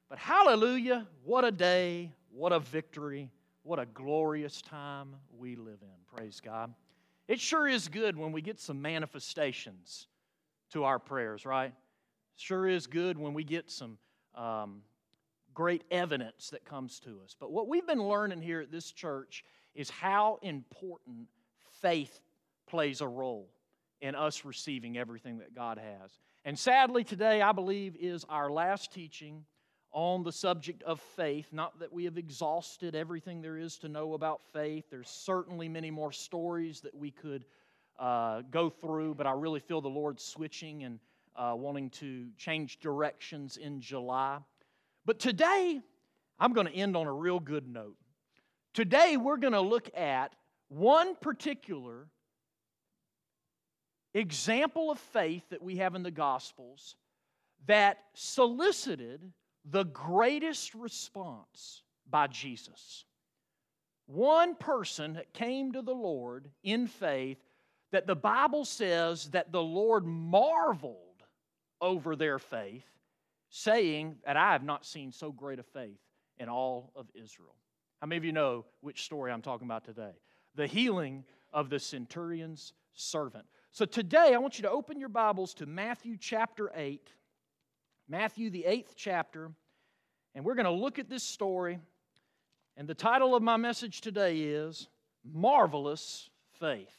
But hallelujah, what a day, what a victory, what a glorious time we live in. Praise God. It sure is good when we get some manifestations to our prayers, right? Sure is good when we get some great evidence that comes to us. But what we've been learning here at this church is how important faith plays a role in us receiving everything that God has. And sadly, today, I believe, is our last teaching on the subject of faith. Not that we have exhausted everything there is to know about faith. There's certainly many more stories that we could go through, but I really feel the Lord switching and wanting to change directions in July. But today, I'm going to end on a real good note. Today, we're going to look at one particular example of faith that we have in the Gospels that solicited the greatest response by Jesus. One person that came to the Lord in faith that the Bible says that the Lord marveled over their faith, saying that I have not seen so great a faith in all of Israel. How many of you know which story I'm talking about today? The healing of the centurion's servant. So today I want you to open your Bibles to Matthew chapter 8. Matthew, the 8th chapter, and we're going to look at this story. And the title of my message today is Marvelous Faith.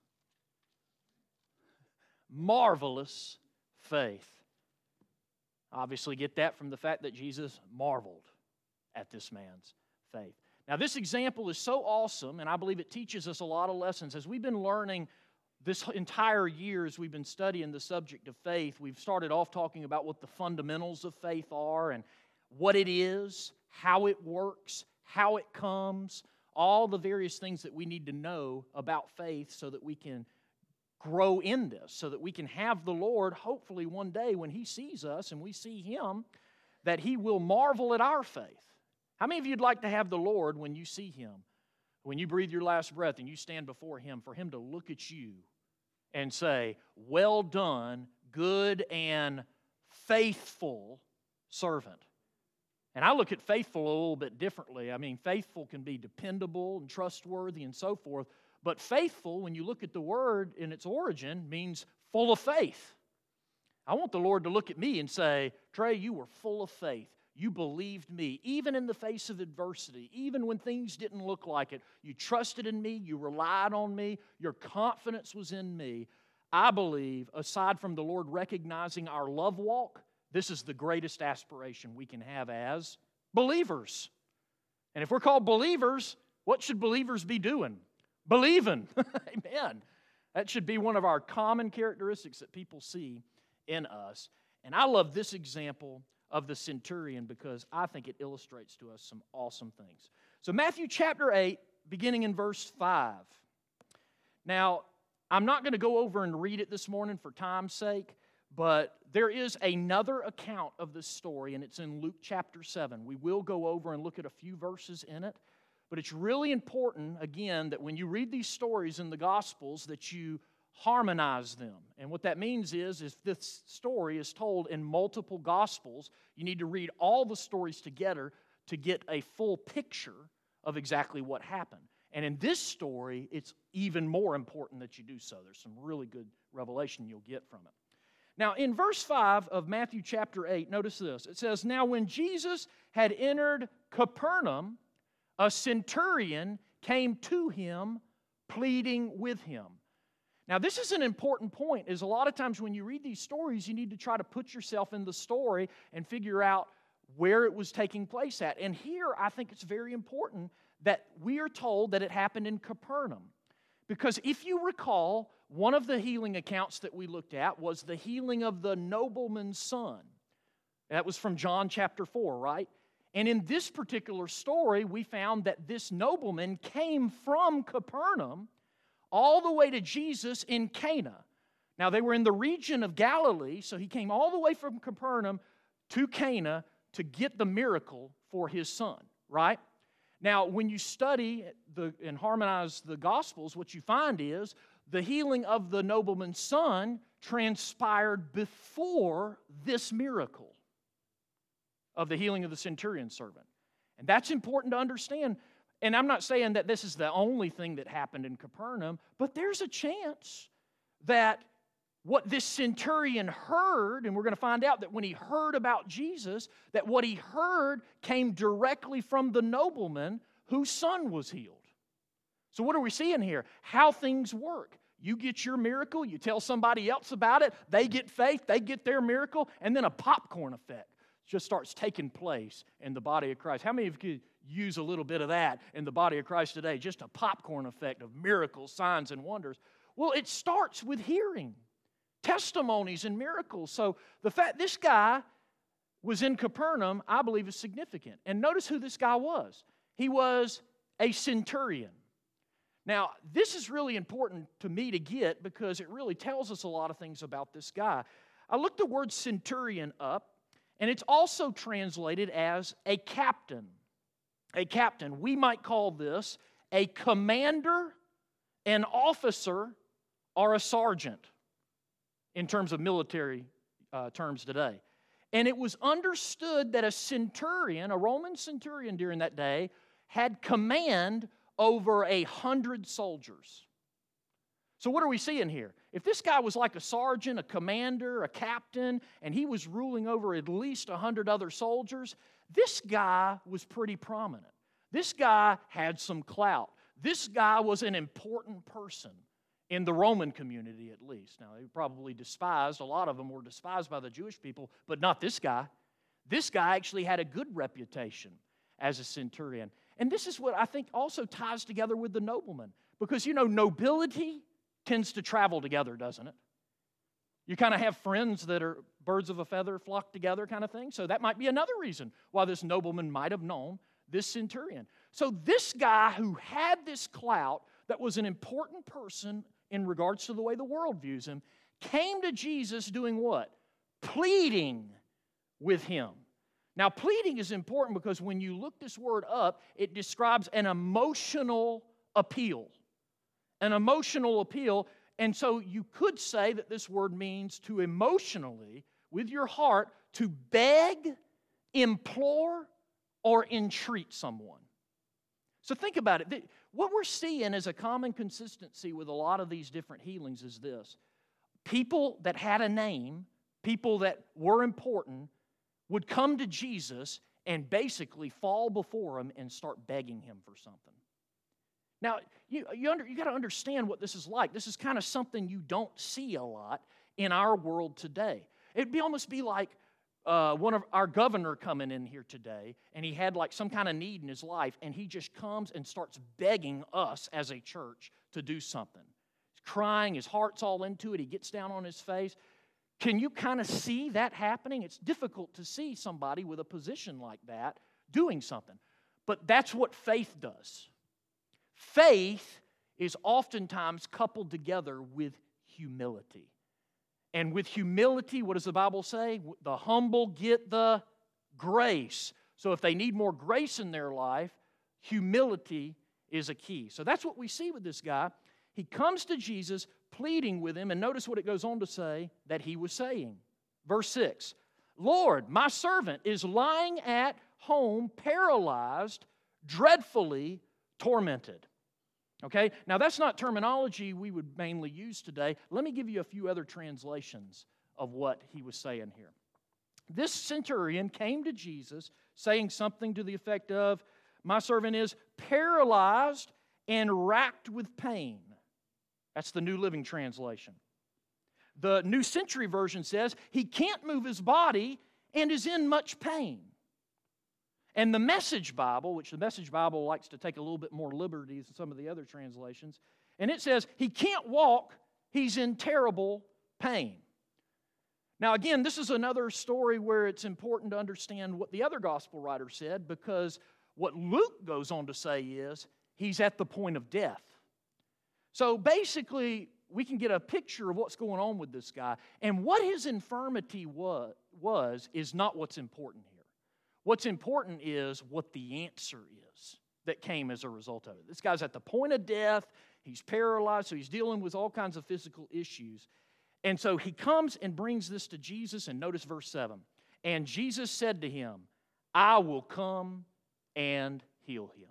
Marvelous faith. Obviously get that from the fact that Jesus marveled at this man's faith. Now this example is so awesome, and I believe it teaches us a lot of lessons. As we've been learning this entire year, as we've been studying the subject of faith, we've started off talking about what the fundamentals of faith are and what it is, how it works, how it comes, all the various things that we need to know about faith so that we can grow in this, so that we can have the Lord, hopefully one day when He sees us and we see Him, that He will marvel at our faith. How many of you would like to have the Lord when you see Him, when you breathe your last breath and you stand before Him, for Him to look at you and say, well done, good and faithful servant? And I look at faithful a little bit differently. I mean, faithful can be dependable and trustworthy and so forth. But faithful, when you look at the word in its origin, means full of faith. I want the Lord to look at me and say, Trey, you were full of faith. You believed me, even in the face of adversity, even when things didn't look like it. You trusted in me. You relied on me. Your confidence was in me. I believe, aside from the Lord recognizing our love walk, this is the greatest aspiration we can have as believers. And if we're called believers, what should believers be doing? Believing. Amen. That should be one of our common characteristics that people see in us. And I love this example of the centurion because I think it illustrates to us some awesome things. So Matthew chapter 8, beginning in verse 5. Now, I'm not going to go over and read it this morning for time's sake, but there is another account of this story, and it's in Luke chapter 7. We will go over and look at a few verses in it, but it's really important, again, that when you read these stories in the Gospels, that you harmonize them. And what that means is if this story is told in multiple Gospels, you need to read all the stories together to get a full picture of exactly what happened. And in this story, it's even more important that you do so. There's some really good revelation you'll get from it. Now, in verse 5 of Matthew chapter 8, notice this. It says, "Now when Jesus had entered Capernaum, a centurion came to him, pleading with him." Now, this is an important point, is a lot of times when you read these stories, you need to try to put yourself in the story and figure out where it was taking place at. And here, I think it's very important that we are told that it happened in Capernaum. Because if you recall, one of the healing accounts that we looked at was the healing of the nobleman's son. That was from John chapter 4, right? And in this particular story, we found that this nobleman came from Capernaum all the way to Jesus in Cana. Now, they were in the region of Galilee, so he came all the way from Capernaum to Cana to get the miracle for his son, right? Now, when you study and harmonize the Gospels, what you find is the healing of the nobleman's son transpired before this miracle of the healing of the centurion's servant. And that's important to understand. And I'm not saying that this is the only thing that happened in Capernaum, but there's a chance that what this centurion heard, and we're going to find out that when he heard about Jesus, that what he heard came directly from the nobleman whose son was healed. So what are we seeing here? How things work. You get your miracle, you tell somebody else about it, they get faith, they get their miracle, and then a popcorn effect just starts taking place in the body of Christ. How many of you could use a little bit of that in the body of Christ today? Just a popcorn effect of miracles, signs, and wonders. Well, it starts with hearing, testimonies, and miracles. So the fact this guy was in Capernaum, I believe, is significant. And notice who this guy was. He was a centurion. Now, this is really important to me to get because it really tells us a lot of things about this guy. I looked the word centurion up, and it's also translated as a captain. A captain. We might call this a commander, an officer, or a sergeant in terms of military terms today. And it was understood that a centurion, a Roman centurion during that day, had command over 100 soldiers. So what are we seeing here? If this guy was like a sergeant, a commander, a captain, and he was ruling over at least 100 other soldiers, this guy was pretty prominent. This guy had some clout. This guy was an important person in the Roman community at least. Now, they were probably despised. A lot of them were despised by the Jewish people, but not this guy. This guy actually had a good reputation as a centurion. And this is what I think also ties together with the nobleman. Because, nobility tends to travel together, doesn't it? You kind of have friends that are birds of a feather flock together kind of thing. So that might be another reason why this nobleman might have known this centurion. So this guy who had this clout, that was an important person in regards to the way the world views him, came to Jesus doing what? Pleading with him. Now, pleading is important because when you look this word up, it describes an emotional appeal. An emotional appeal. And so you could say that this word means to emotionally, with your heart, to beg, implore, or entreat someone. So think about it. What we're seeing as a common consistency with a lot of these different healings is this. People that had a name, people that were important, would come to Jesus and basically fall before him and start begging him for something. Now, you got to understand what this is like. This is kind of something you don't see a lot in our world today. It'd almost be like one of our governor coming in here today, and he had like some kind of need in his life, and he just comes and starts begging us as a church to do something. He's crying, his heart's all into it, he gets down on his face. Can you kind of see that happening? It's difficult to see somebody with a position like that doing something. But that's what faith does. Faith is oftentimes coupled together with humility. And with humility, what does the Bible say? The humble get the grace. So if they need more grace in their life, humility is a key. So that's what we see with this guy. He comes to Jesus pleading with him, and notice what it goes on to say that he was saying. Verse 6, Lord, my servant is lying at home, paralyzed, dreadfully tormented. Okay, now that's not terminology we would mainly use today. Let me give you a few other translations of what he was saying here. This centurion came to Jesus saying something to the effect of, my servant is paralyzed and racked with pain. That's the New Living Translation. The New Century Version says, he can't move his body and is in much pain. And the Message Bible, which the Message Bible likes to take a little bit more liberties than some of the other translations, and it says, he can't walk, he's in terrible pain. Now again, this is another story where it's important to understand what the other gospel writer said, because what Luke goes on to say is, he's at the point of death. So basically, we can get a picture of what's going on with this guy, and what his infirmity was is not what's important here. What's important is what the answer is that came as a result of it. This guy's at the point of death. He's paralyzed, so he's dealing with all kinds of physical issues. And so he comes and brings this to Jesus, and notice verse 7. And Jesus said to him, I will come and heal him.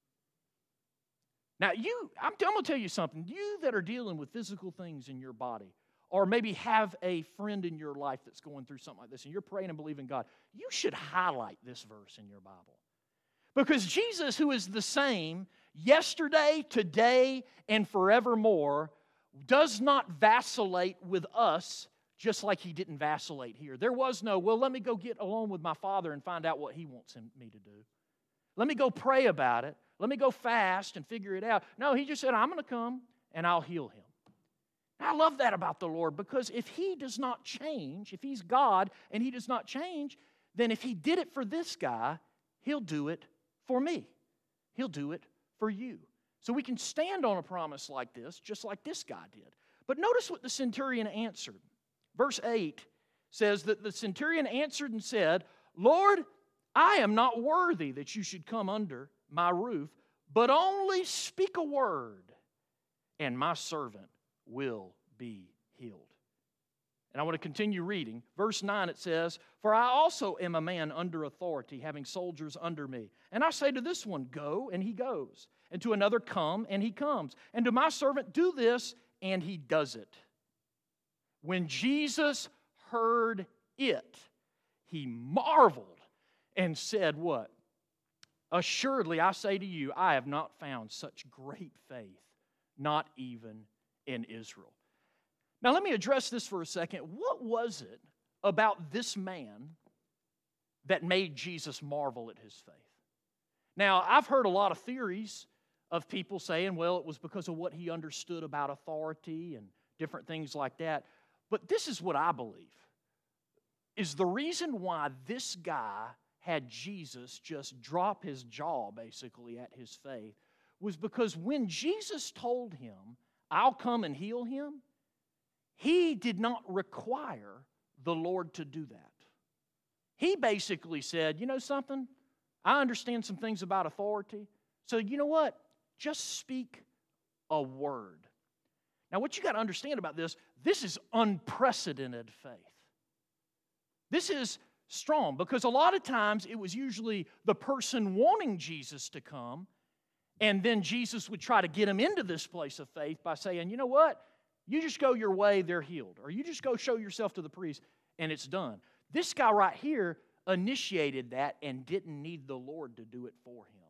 Now, I'm going to tell you something. You that are dealing with physical things in your body, or maybe have a friend in your life that's going through something like this, and you're praying and believing God, you should highlight this verse in your Bible. Because Jesus, who is the same yesterday, today, and forevermore, does not vacillate with us just like he didn't vacillate here. There was no, well, let me go get alone with my Father and find out what he wants me to do. Let me go pray about it. Let me go fast and figure it out. No, he just said, I'm going to come and I'll heal him. I love that about the Lord, because if he does not change, if he's God and he does not change, then if he did it for this guy, he'll do it for me. He'll do it for you. So we can stand on a promise like this, just like this guy did. But notice what the centurion answered. Verse 8 says that the centurion answered and said, Lord, I am not worthy that you should come under my roof, but only speak a word, and my servant will be healed. And I want to continue reading. Verse 9 it says, For I also am a man under authority, having soldiers under me. And I say to this one, Go, and he goes. And to another, Come, and he comes. And to my servant, Do this, and he does it. When Jesus heard it, he marveled and said what? Assuredly, I say to you, I have not found such great faith, not even in Israel. Now, let me address this for a second. What was it about this man that made Jesus marvel at his faith? Now, I've heard a lot of theories of people saying, well, it was because of what he understood about authority and different things like that. But this is what I believe, is the reason why this guy had Jesus just drop his jaw, basically, at his faith, was because when Jesus told him, I'll come and heal him, he did not require the Lord to do that. He basically said, you know something? I understand some things about authority, so you know what? Just speak a word. Now, what you got to understand about this is unprecedented faith. This is strong, because a lot of times it was usually the person wanting Jesus to come, and then Jesus would try to get him into this place of faith by saying, you know what? You just go your way, they're healed. Or you just go show yourself to the priest, and it's done. This guy right here initiated that and didn't need the Lord to do it for him.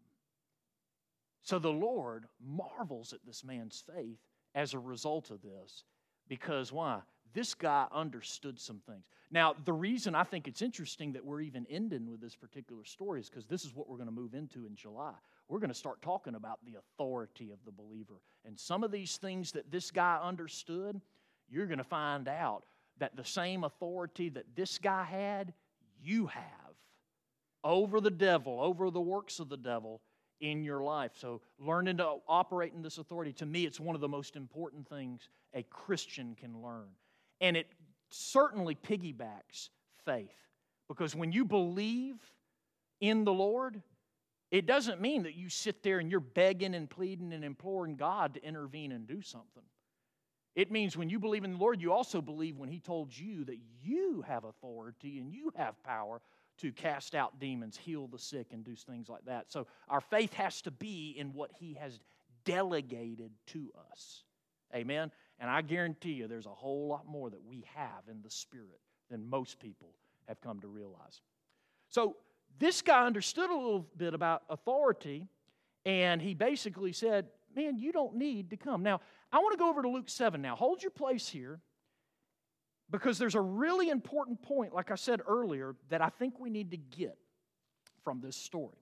So the Lord marvels at this man's faith as a result of this. Because why? This guy understood some things. Now, the reason I think it's interesting that we're even ending with this particular story is because this is what we're going to move into in July. We're going to start talking about the authority of the believer. And some of these things that this guy understood, you're going to find out that the same authority that this guy had, you have over the devil, over the works of the devil in your life. So learning to operate in this authority, to me, it's one of the most important things a Christian can learn. And it certainly piggybacks faith. Because when you believe in the Lord, it doesn't mean that you sit there and you're begging and pleading and imploring God to intervene and do something. It means when you believe in the Lord, you also believe when He told you that you have authority and you have power to cast out demons, heal the sick, and do things like that. So our faith has to be in what He has delegated to us. Amen? And I guarantee you there's a whole lot more that we have in the Spirit than most people have come to realize. So this guy understood a little bit about authority, and he basically said, man, you don't need to come. Now, I want to go over to Luke 7 now. Hold your place here, because there's a really important point, like I said earlier, that I think we need to get from this story.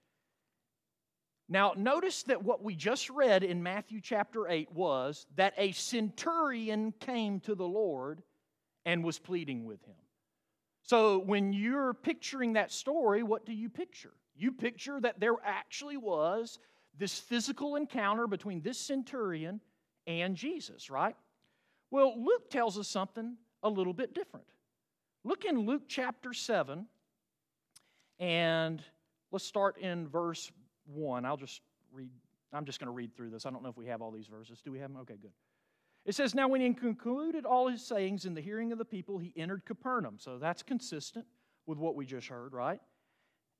Now, notice that what we just read in Matthew chapter 8 was that a centurion came to the Lord and was pleading with Him. So when you're picturing that story, what do you picture? You picture that there actually was this physical encounter between this centurion and Jesus, right? Well, Luke tells us something a little bit different. Look in Luke chapter 7, and let's start in verse 1. I'm just going to read through this. I don't know if we have all these verses. Do we have them? Okay, good. It says, now when he concluded all his sayings in the hearing of the people, he entered Capernaum. So that's consistent with what we just heard, right?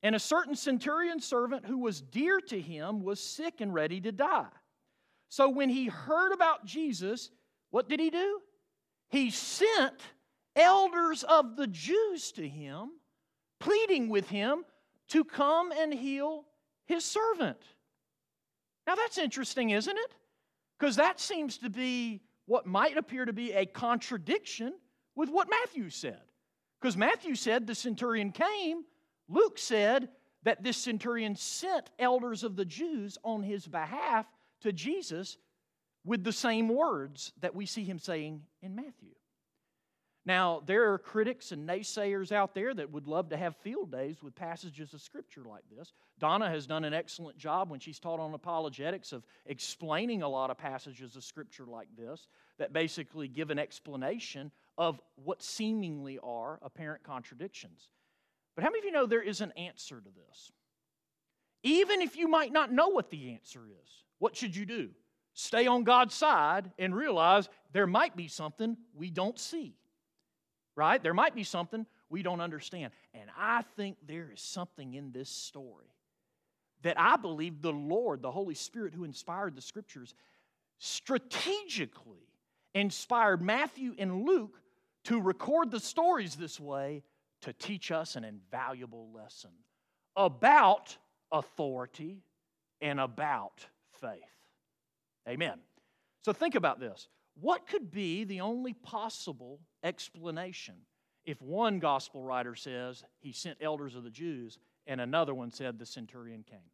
And a certain centurion servant who was dear to him was sick and ready to die. So when he heard about Jesus, what did he do? He sent elders of the Jews to him, pleading with him to come and heal his servant. Now that's interesting, isn't it? Because that seems to be what might appear to be a contradiction with what Matthew said. Because Matthew said the centurion came. Luke said that this centurion sent elders of the Jews on his behalf to Jesus with the same words that we see him saying in Matthew. Now, there are critics and naysayers out there that would love to have field days with passages of Scripture like this. Donna has done an excellent job when she's taught on apologetics of explaining a lot of passages of Scripture like this that basically give an explanation of what seemingly are apparent contradictions. But how many of you know there is an answer to this? Even if you might not know what the answer is, what should you do? Stay on God's side and realize there might be something we don't see. Right? There might be something we don't understand. And I think there is something in this story that I believe the Lord, the Holy Spirit who inspired the Scriptures, strategically inspired Matthew and Luke to record the stories this way to teach us an invaluable lesson about authority and about faith. Amen. So think about this. What could be the only possible explanation if one gospel writer says he sent elders of the Jews and another one said the centurion came?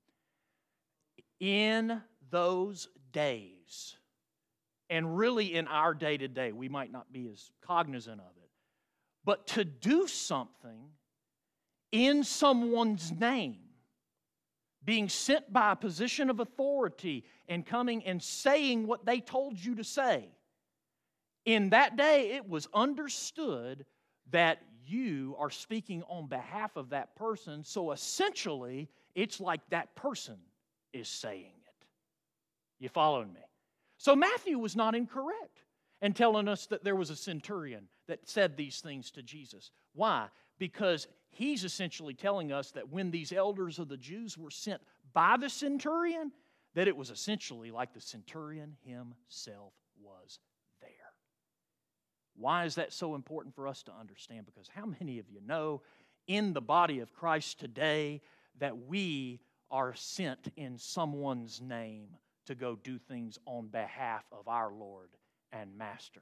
In those days, and really in our day-to-day, we might not be as cognizant of it, but to do something in someone's name, being sent by a position of authority and coming and saying what they told you to say, in that day it was understood that you are speaking on behalf of that person, so essentially it's like that person is saying it. You following me? So Matthew was not incorrect in telling us that there was a centurion that said these things to Jesus. Why? Because he's essentially telling us that when these elders of the Jews were sent by the centurion, that it was essentially like the centurion himself was there. Why is that so important for us to understand? Because how many of you know in the body of Christ today that we are sent in someone's name to go do things on behalf of our Lord and Master?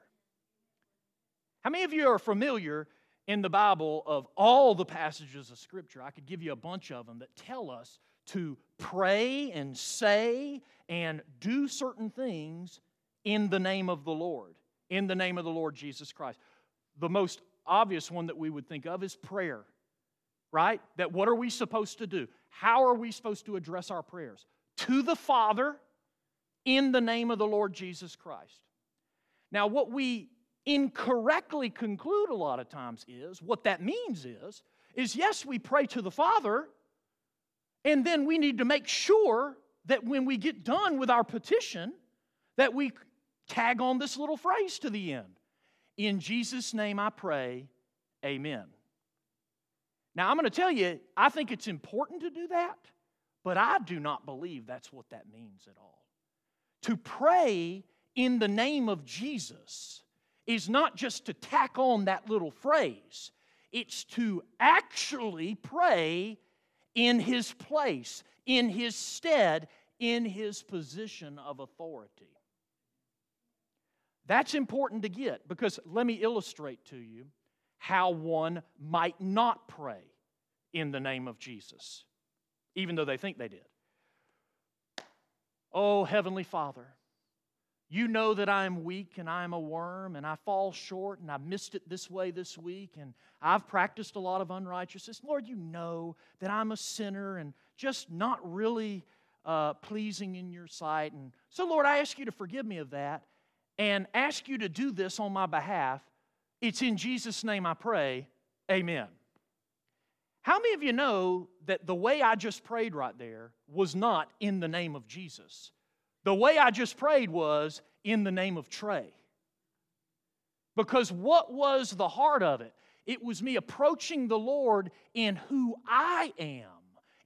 How many of you are familiar in the Bible of all the passages of Scripture? I could give you a bunch of them that tell us to pray and say and do certain things in the name of the Lord, in the name of the Lord Jesus Christ. The most obvious one that we would think of is prayer, right? That what are we supposed to do? How are we supposed to address our prayers? To the Father in the name of the Lord Jesus Christ. Now, what we incorrectly conclude a lot of times is, what that means is yes, we pray to the Father, and then we need to make sure that when we get done with our petition, that we tag on this little phrase to the end. In Jesus' name I pray, amen. Now, I'm going to tell you, I think it's important to do that, but I do not believe that's what that means at all. To pray in the name of Jesus is not just to tack on that little phrase. It's to actually pray in His place, in His stead, in His position of authority. That's important to get, because let me illustrate to you how one might not pray in the name of Jesus, even though they think they did. Oh, Heavenly Father, you know that I am weak and I am a worm and I fall short and I missed it this way this week and I've practiced a lot of unrighteousness. Lord, you know that I'm a sinner and just not really pleasing in your sight. And so, Lord, I ask you to forgive me of that and ask you to do this on my behalf. It's in Jesus' name I pray, amen. How many of you know that the way I just prayed right there was not in the name of Jesus? The way I just prayed was in the name of Trey. Because what was the heart of it? It was me approaching the Lord in who I am,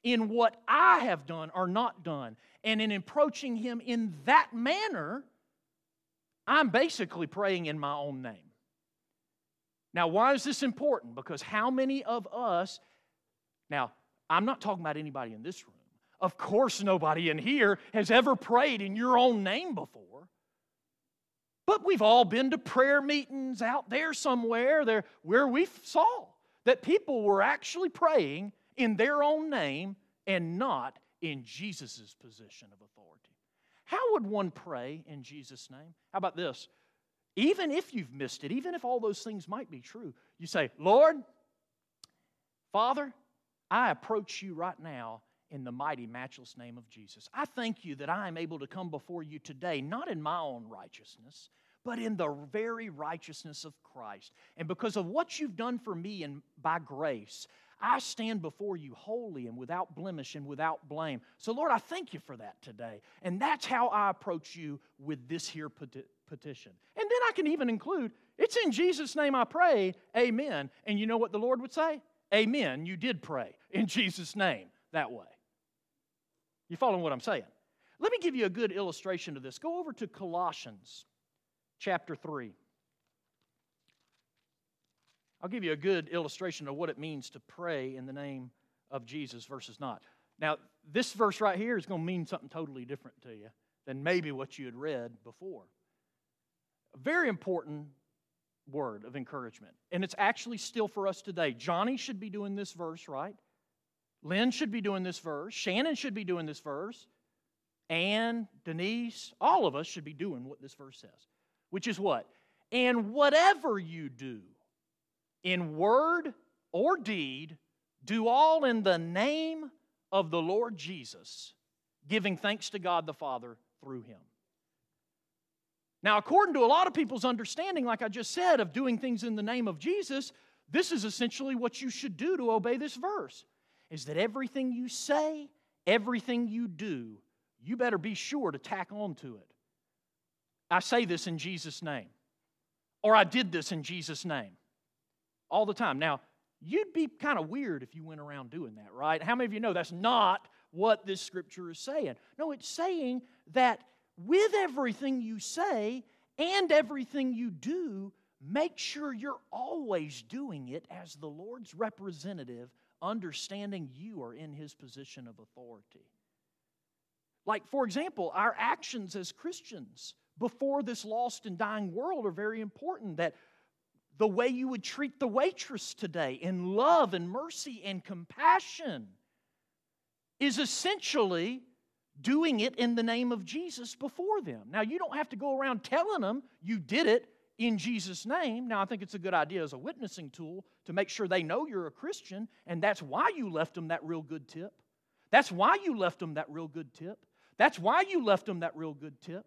in what I have done or not done. And in approaching Him in that manner, I'm basically praying in my own name. Now, why is this important? Because how many of us, now, I'm not talking about anybody in this room. Of course, nobody in here has ever prayed in your own name before. But we've all been to prayer meetings out there somewhere where we saw that people were actually praying in their own name and not in Jesus' position of authority. How would one pray in Jesus' name? How about this? Even if you've missed it, even if all those things might be true, you say, Lord, Father, I approach you right now in the mighty, matchless name of Jesus. I thank you that I am able to come before you today, not in my own righteousness, but in the very righteousness of Christ. And because of what you've done for me and by grace, I stand before you holy and without blemish and without blame. So, Lord, I thank you for that today. And that's how I approach you with this here petition. And then I can even include, it's in Jesus' name I pray, amen. And you know what the Lord would say? Amen, you did pray in Jesus' name that way. You following what I'm saying? Let me give you a good illustration of this. Go over to Colossians chapter 3. I'll give you a good illustration of what it means to pray in the name of Jesus versus not. Now, this verse right here is going to mean something totally different to you than maybe what you had read before. A very important word of encouragement. And it's actually still for us today. Johnny should be doing this verse, right? Lynn should be doing this verse. Shannon should be doing this verse. Ann, Denise, all of us should be doing what this verse says. Which is what? And whatever you do, in word or deed, do all in the name of the Lord Jesus, giving thanks to God the Father through Him. Now, according to a lot of people's understanding, like I just said, of doing things in the name of Jesus, this is essentially what you should do to obey this verse, is that everything you say, everything you do, you better be sure to tack on to it. I say this in Jesus' name, or I did this in Jesus' name, all the time. Now, you'd be kind of weird if you went around doing that, right? How many of you know that's not what this scripture is saying? No, it's saying that with everything you say and everything you do, make sure you're always doing it as the Lord's representative, understanding you are in His position of authority. Like, for example, our actions as Christians before this lost and dying world are very important. That the way you would treat the waitress today in love and mercy and compassion is essentially doing it in the name of Jesus before them. Now, you don't have to go around telling them you did it in Jesus' name. Now, I think it's a good idea as a witnessing tool to make sure they know you're a Christian, and that's why you left them that real good tip. That's why you left them that real good tip. That's why you left them that real good tip.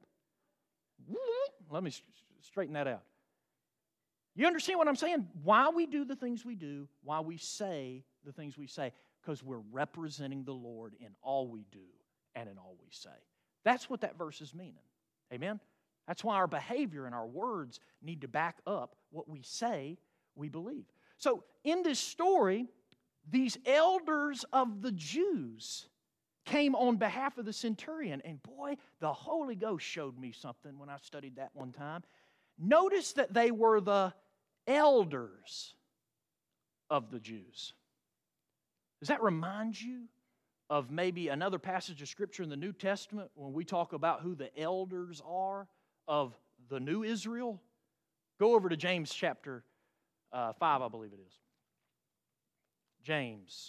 Let me straighten that out. You understand what I'm saying? Why we do the things we do, why we say the things we say, because we're representing the Lord in all we do and in all we say. That's what that verse is meaning. Amen? That's why our behavior and our words need to back up what we say we believe. So in this story, these elders of the Jews came on behalf of the centurion. And boy, the Holy Ghost showed me something when I studied that one time. Notice that they were the elders of the Jews. Does that remind you of maybe another passage of Scripture in the New Testament when we talk about who the elders are of the new Israel? Go over to James chapter 5, I believe it is. James.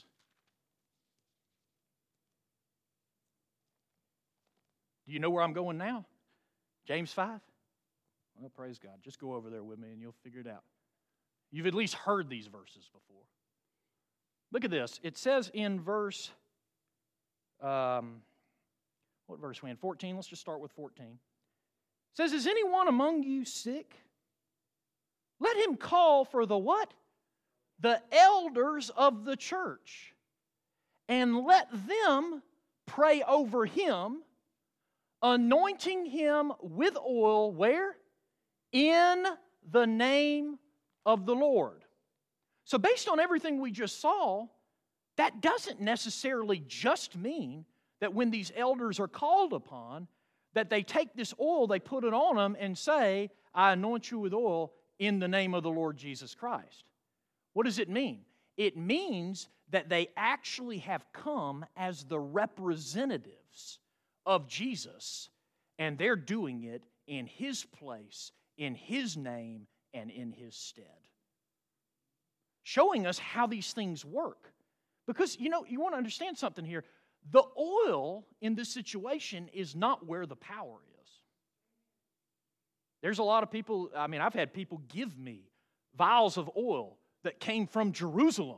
Do you know where I'm going now? James 5? Well, praise God. Just go over there with me and you'll figure it out. You've at least heard these verses before. Look at this. It says in verse, what verse are we in? 14. Let's just start with 14. It says, is anyone among you sick? Let him call for the what? The elders of the church. And let them pray over him, anointing him with oil, where? In the name of the Lord. So based on everything we just saw, that doesn't necessarily just mean that when these elders are called upon, that they take this oil, they put it on them and say, I anoint you with oil in the name of the Lord Jesus Christ. What does it mean? It means that they actually have come as the representatives of Jesus, and they're doing it in His place, in His name, and in His stead. Showing us how these things work. Because, you want to understand something here. The oil in this situation is not where the power is. There's a lot of people, I've had people give me vials of oil that came from Jerusalem,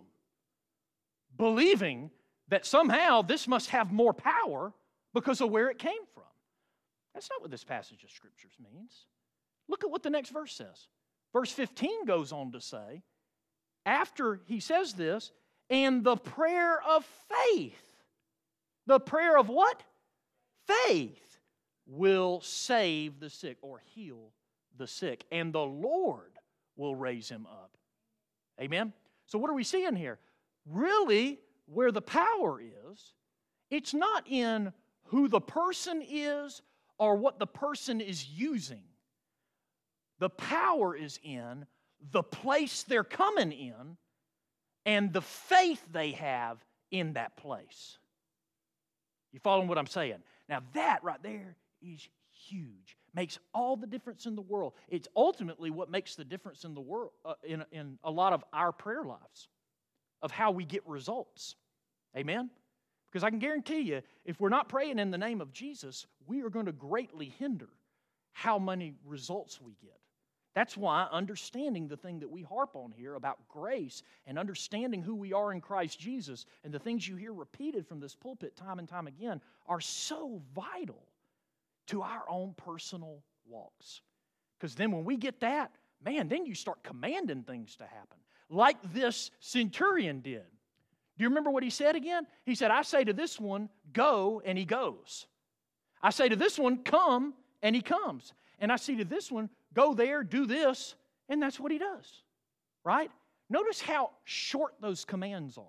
believing that somehow this must have more power because of where it came from. That's not what this passage of Scriptures means. Look at what the next verse says. Verse 15 goes on to say, after he says this, and the prayer of faith. The prayer of what? Faith will save the sick or heal the sick, and the Lord will raise him up. Amen? So what are we seeing here? Really, where the power is, it's not in who the person is or what the person is using. The power is in the place they're coming in and the faith they have in that place. You following what I'm saying? Now that right there is huge. Makes all the difference in the world. It's ultimately what makes the difference in the world, in a lot of our prayer lives, of how we get results. Amen? Because I can guarantee you, if we're not praying in the name of Jesus, we are going to greatly hinder how many results we get. That's why understanding the thing that we harp on here about grace and understanding who we are in Christ Jesus and the things you hear repeated from this pulpit time and time again are so vital to our own personal walks. Because then when we get that, man, then you start commanding things to happen. Like this centurion did. Do you remember what he said again? He said, I say to this one, go, and he goes. I say to this one, come, and he comes. And I say to this one, go there, do this, and that's what he does. Right? Notice how short those commands are.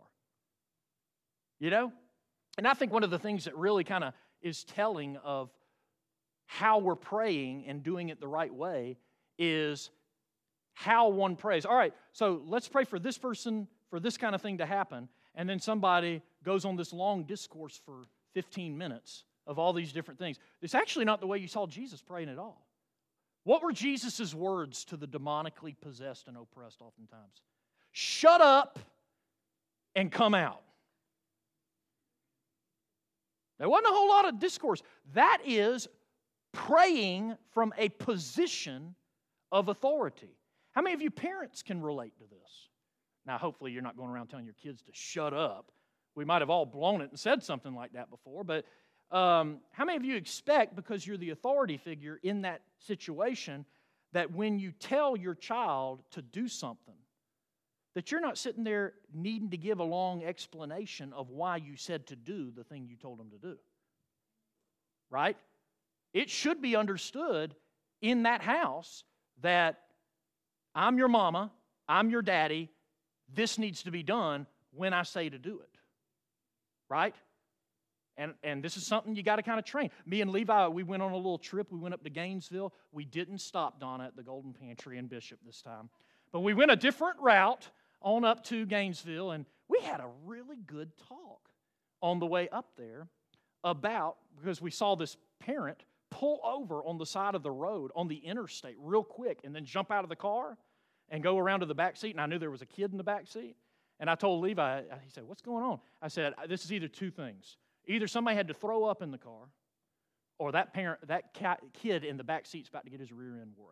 You know? And I think one of the things that really kind of is telling of how we're praying and doing it the right way is how one prays. All right, so let's pray for this person, for this kind of thing to happen, and then somebody goes on this long discourse for 15 minutes of all these different things. It's actually not the way you saw Jesus praying at all. What were Jesus' words to the demonically possessed and oppressed oftentimes? Shut up and come out. There wasn't a whole lot of discourse. That is praying from a position of authority. How many of you parents can relate to this? Now, hopefully you're not going around telling your kids to shut up. We might have all blown it and said something like that before, but how many of you expect, because you're the authority figure in that situation, that when you tell your child to do something, that you're not sitting there needing to give a long explanation of why you said to do the thing you told them to do? Right? It should be understood in that house that I'm your mama, I'm your daddy, this needs to be done when I say to do it. Right? And this is something you got to kind of train. Me and Levi, we went on a little trip. We went up to Gainesville. We didn't stop, Donna, at the Golden Pantry in Bishop this time. But we went a different route on up to Gainesville, and we had a really good talk on the way up there about, because we saw this parent pull over on the side of the road on the interstate real quick and then jump out of the car and go around to the back seat, and I knew there was a kid in the back seat. And I told Levi, he said, what's going on? I said, this is either two things. Either somebody had to throw up in the car, or that kid in the back seat's about to get his rear end wore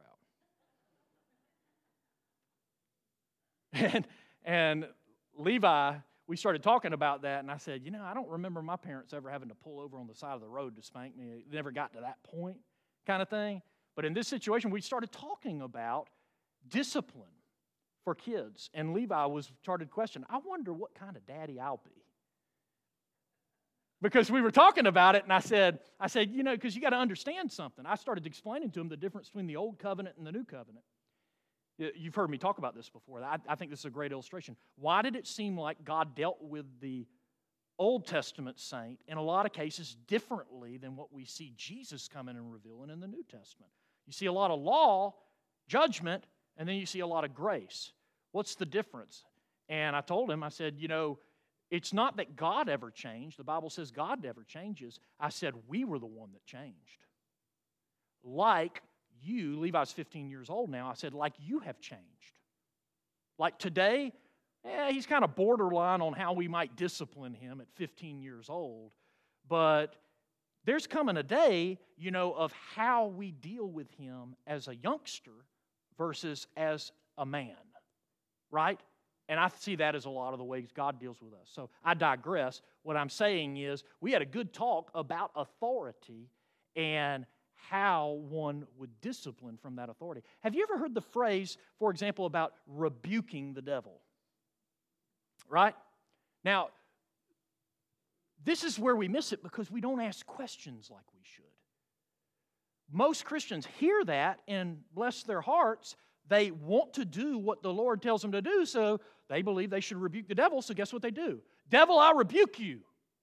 out. And Levi, we started talking about that, and I said, I don't remember my parents ever having to pull over on the side of the road to spank me. It never got to that point kind of thing. But in this situation, we started talking about discipline for kids. And Levi started questioning, I wonder what kind of daddy I'll be. Because we were talking about it, and I said, because you got to understand something. I started explaining to him the difference between the old covenant and the new covenant. You've heard me talk about this before. I think this is a great illustration. Why did it seem like God dealt with the Old Testament saint in a lot of cases differently than what we see Jesus coming and revealing in the New Testament? You see a lot of law, judgment, and then you see a lot of grace. What's the difference? And I told him, I said, it's not that God ever changed. The Bible says God never changes. I said, we were the one that changed. Like you, Levi's 15 years old now, I said, like you have changed. Like today, he's kind of borderline on how we might discipline him at 15 years old. But there's coming a day, of how we deal with him as a youngster versus as a man, right? And I see that as a lot of the ways God deals with us. So I digress. What I'm saying is we had a good talk about authority and how one would discipline from that authority. Have you ever heard the phrase, for example, about rebuking the devil? Right? Now, this is where we miss it because we don't ask questions like we should. Most Christians hear that and bless their hearts, they want to do what the Lord tells them to do, so they believe they should rebuke the devil, so guess what they do? Devil, I rebuke you.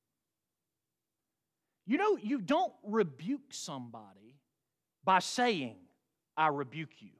You don't rebuke somebody by saying, I rebuke you.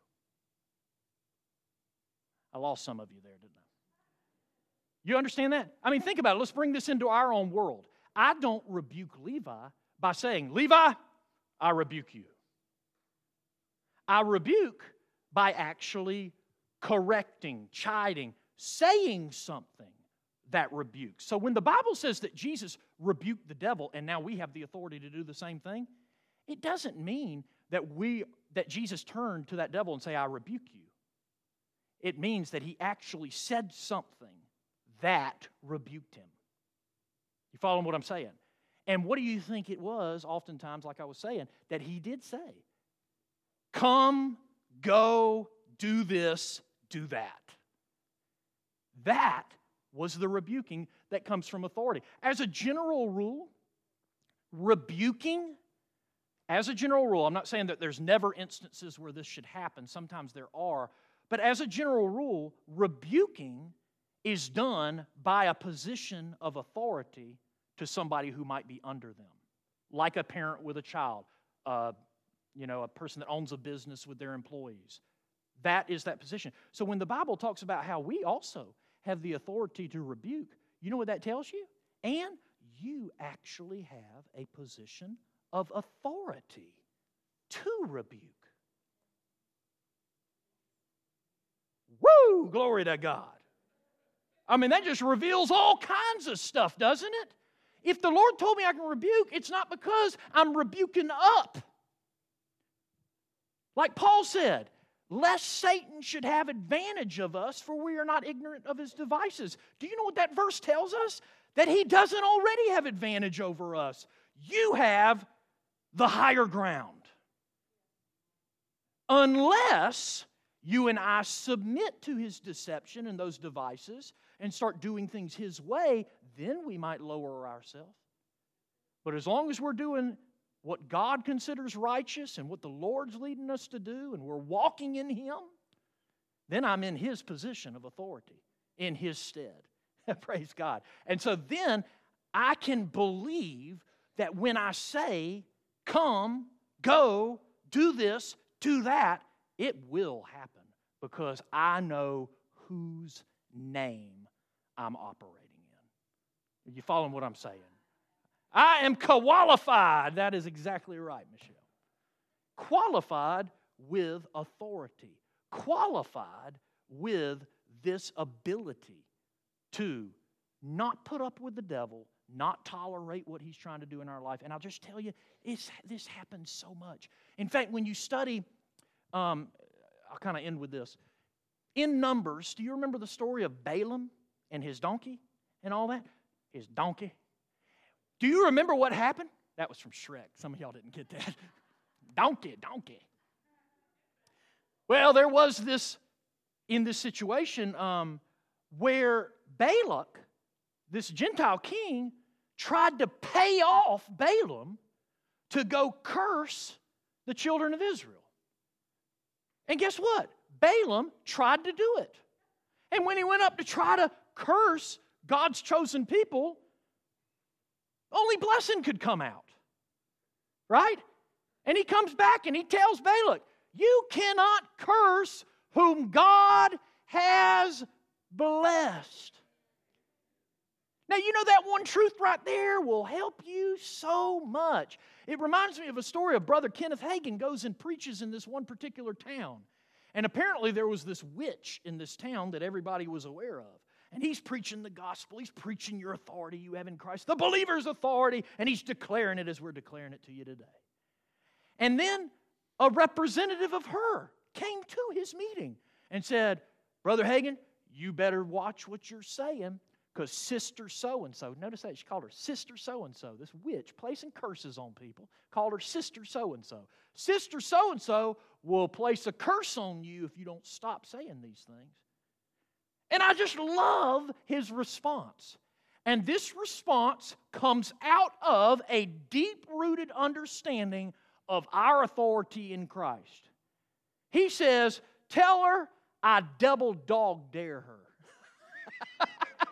I lost some of you there, didn't I? You understand that? I mean, think about it. Let's bring this into our own world. I don't rebuke Levi by saying, Levi, I rebuke you. I rebuke by actually correcting, chiding, saying something that rebukes. So when the Bible says that Jesus rebuked the devil and now we have the authority to do the same thing, it doesn't mean that Jesus turned to that devil and say, I rebuke you. It means that he actually said something that rebuked him. You following what I'm saying? And what do you think it was, oftentimes, like I was saying, that he did say? Come, go, do this, do that. That was the rebuking that comes from authority. As a general rule, rebuking, as a general rule, I'm not saying that there's never instances where this should happen. Sometimes there are. But as a general rule, rebuking is done by a position of authority to somebody who might be under them, like a parent with a child, a person that owns a business with their employees. That is that position. So when the Bible talks about how we also have the authority to rebuke, you know what that tells you? And you actually have a position of authority to rebuke. Woo! Glory to God. I mean, that just reveals all kinds of stuff, doesn't it? If the Lord told me I can rebuke, it's not because I'm rebuking up. Like Paul said, lest Satan should have advantage of us, for we are not ignorant of his devices. Do you know what that verse tells us? That he doesn't already have advantage over us. You have the higher ground. Unless you and I submit to his deception and those devices and start doing things his way, then we might lower ourselves. But as long as we're doing what God considers righteous and what the Lord's leading us to do, and we're walking in him, then I'm in his position of authority, in his stead. Praise God. And so then I can believe that when I say, come, go, do this, do that, it will happen because I know whose name I'm operating in. Are you following what I'm saying? I am qualified. That is exactly right, Michelle. Qualified with authority. Qualified with this ability to not put up with the devil, not tolerate what he's trying to do in our life. And I'll just tell you, this happens so much. In fact, when you study, I'll kind of end with this. In Numbers, do you remember the story of Balaam and his donkey and all that? His donkey. Do you remember what happened? That was from Shrek. Some of y'all didn't get that. Donkey. Well, there was this, in this situation, where Balak, this Gentile king, tried to pay off Balaam to go curse the children of Israel. And guess what? Balaam tried to do it. And when he went up to try to curse God's chosen people, only blessing could come out. Right? And he comes back and he tells Balak, you cannot curse whom God has blessed. Now, you know that one truth right there will help you so much. It reminds me of a story of Brother Kenneth Hagin goes and preaches in this one particular town. And apparently there was this witch in this town that everybody was aware of. And he's preaching the gospel. He's preaching your authority you have in Christ, the believer's authority, and he's declaring it as we're declaring it to you today. And then a representative of her came to his meeting and said, Brother Hagin, you better watch what you're saying, because Sister So-and-so, notice that, she called her Sister So-and-so, this witch placing curses on people, called her Sister So-and-so. Sister So-and-so will place a curse on you if you don't stop saying these things. And I just love his response. And this response comes out of a deep-rooted understanding of our authority in Christ. He says, tell her I double dog dare her.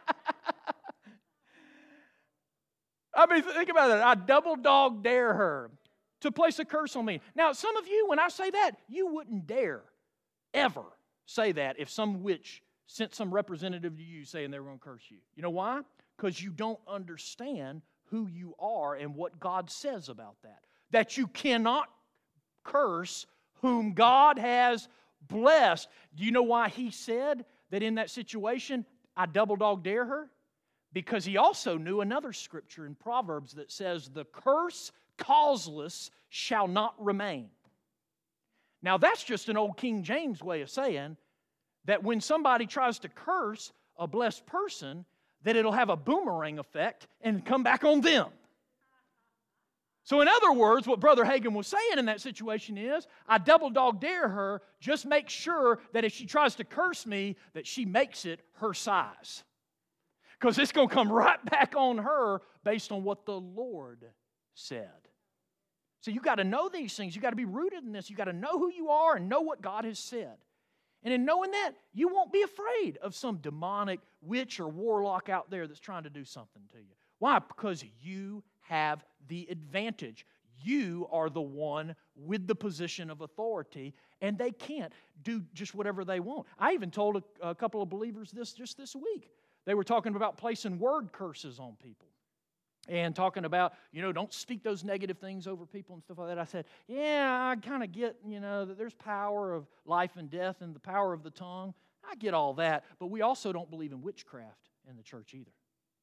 I mean, think about that. I double dog dare her to place a curse on me. Now, some of you, when I say that, you wouldn't dare ever say that if some witch sent some representative to you saying they were going to curse you. You know why? Because you don't understand who you are and what God says about that. That you cannot curse whom God has blessed. Do you know why he said that in that situation, I double dog dare her? Because he also knew another scripture in Proverbs that says, the curse causeless shall not remain. Now that's just an old King James way of saying that when somebody tries to curse a blessed person, that it'll have a boomerang effect and come back on them. So in other words, what Brother Hagin was saying in that situation is, I double dog dare her, just make sure that if she tries to curse me, that she makes it her size. Because it's going to come right back on her based on what the Lord said. So you got to know these things. You got to be rooted in this. You got to know who you are and know what God has said. And in knowing that, you won't be afraid of some demonic witch or warlock out there that's trying to do something to you. Why? Because you have the advantage. You are the one with the position of authority, and they can't do just whatever they want. I even told a couple of believers this just this week. They were talking about placing word curses on people. And talking about, don't speak those negative things over people and stuff like that. I said, yeah, I kind of get, that there's power of life and death and the power of the tongue. I get all that. But we also don't believe in witchcraft in the church either.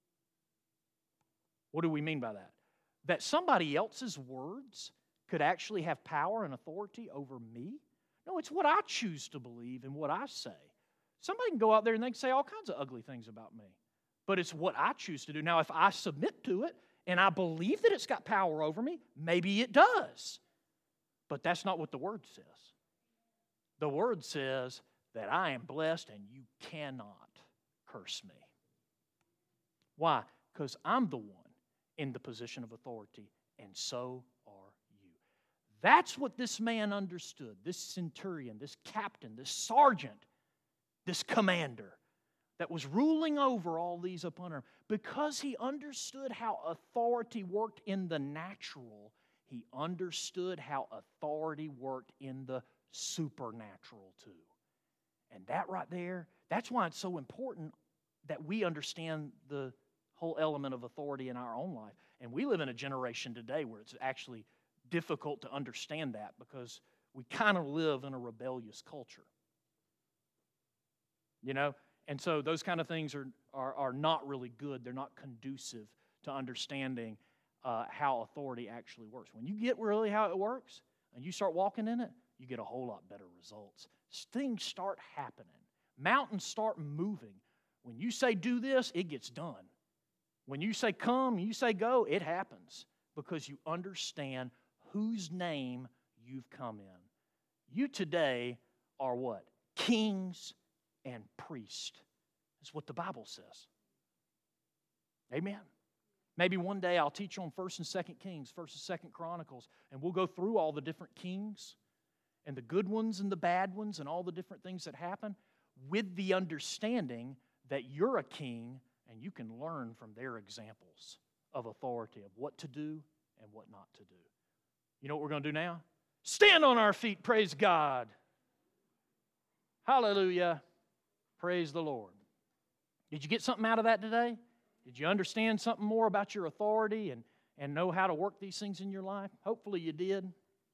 What do we mean by that? That somebody else's words could actually have power and authority over me? No, it's what I choose to believe and what I say. Somebody can go out there and they can say all kinds of ugly things about me. But it's what I choose to do. Now, if I submit to it and I believe that it's got power over me, maybe it does. But that's not what the Word says. The Word says that I am blessed and you cannot curse me. Why? Because I'm the one in the position of authority, and so are you. That's what this man understood, this centurion, this captain, this sergeant, this commander that was ruling over all these upon him. Because he understood how authority worked in the natural, he understood how authority worked in the supernatural too. And that right there, that's why it's so important that we understand the whole element of authority in our own life. And we live in a generation today where it's actually difficult to understand that because we kind of live in a rebellious culture. And so those kind of things are not really good. They're not conducive to understanding how authority actually works. When you get really how it works and you start walking in it, you get a whole lot better results. Things start happening. Mountains start moving. When you say do this, it gets done. When you say come, you say go, it happens because you understand whose name you've come in. You today are what? Kings and priests. That's what the Bible says. Amen. Maybe one day I'll teach on 1st and 2nd Kings, 1st and 2nd Chronicles, and we'll go through all the different kings and the good ones and the bad ones and all the different things that happen, with the understanding that you're a king and you can learn from their examples of authority, of what to do and what not to do. You know what we're going to do now? Stand on our feet, praise God. Hallelujah. Praise the Lord. Did you get something out of that today? Did you understand something more about your authority and know how to work these things in your life? Hopefully you did.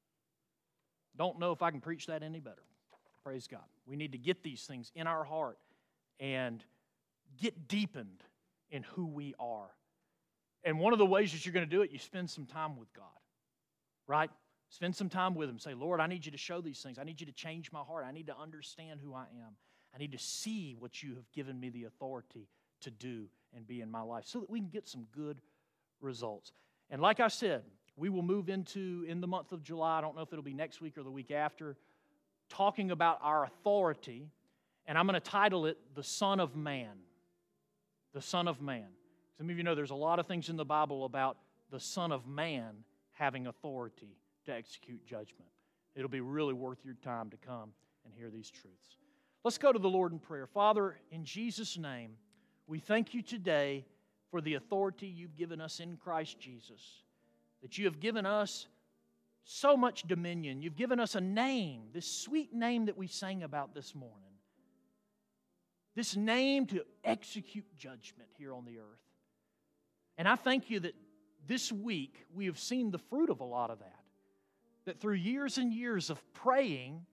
Don't know if I can preach that any better. Praise God. We need to get these things in our heart and get deepened in who we are. And one of the ways that you're going to do it, you spend some time with God, right? Spend some time with Him. Say, Lord, I need you to show these things. I need you to change my heart. I need to understand who I am. I need to see what you have given me the authority to do and be in my life so that we can get some good results. And like I said, we will move into, in the month of July, I don't know if it'll be next week or the week after, talking about our authority, and I'm going to title it, The Son of Man. The Son of Man. Some of you know there's a lot of things in the Bible about the Son of Man having authority to execute judgment. It'll be really worth your time to come and hear these truths. Let's go to the Lord in prayer. Father, in Jesus' name, we thank you today for the authority you've given us in Christ Jesus, that you have given us so much dominion. You've given us a name, this sweet name that we sang about this morning, this name to execute judgment here on the earth. And I thank you that this week we have seen the fruit of a lot of that, that through years and years of praying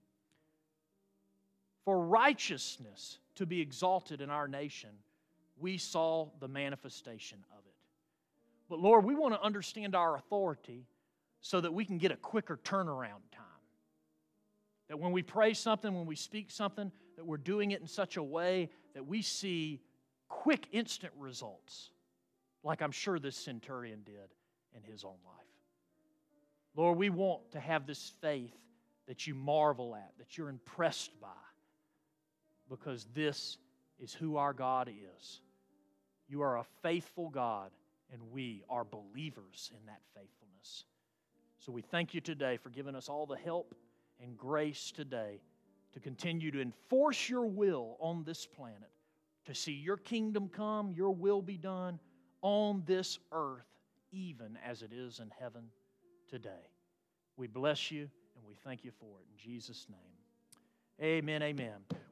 for righteousness to be exalted in our nation, we saw the manifestation of it. But Lord, we want to understand our authority so that we can get a quicker turnaround time. That when we pray something, when we speak something, that we're doing it in such a way that we see quick, instant results, like I'm sure this centurion did in his own life. Lord, we want to have this faith that you marvel at, that you're impressed by, because this is who our God is. You are a faithful God, and we are believers in that faithfulness. So we thank you today for giving us all the help and grace today to continue to enforce your will on this planet, to see your kingdom come, your will be done on this earth, even as it is in heaven today. We bless you, and we thank you for it. In Jesus' name, amen, amen.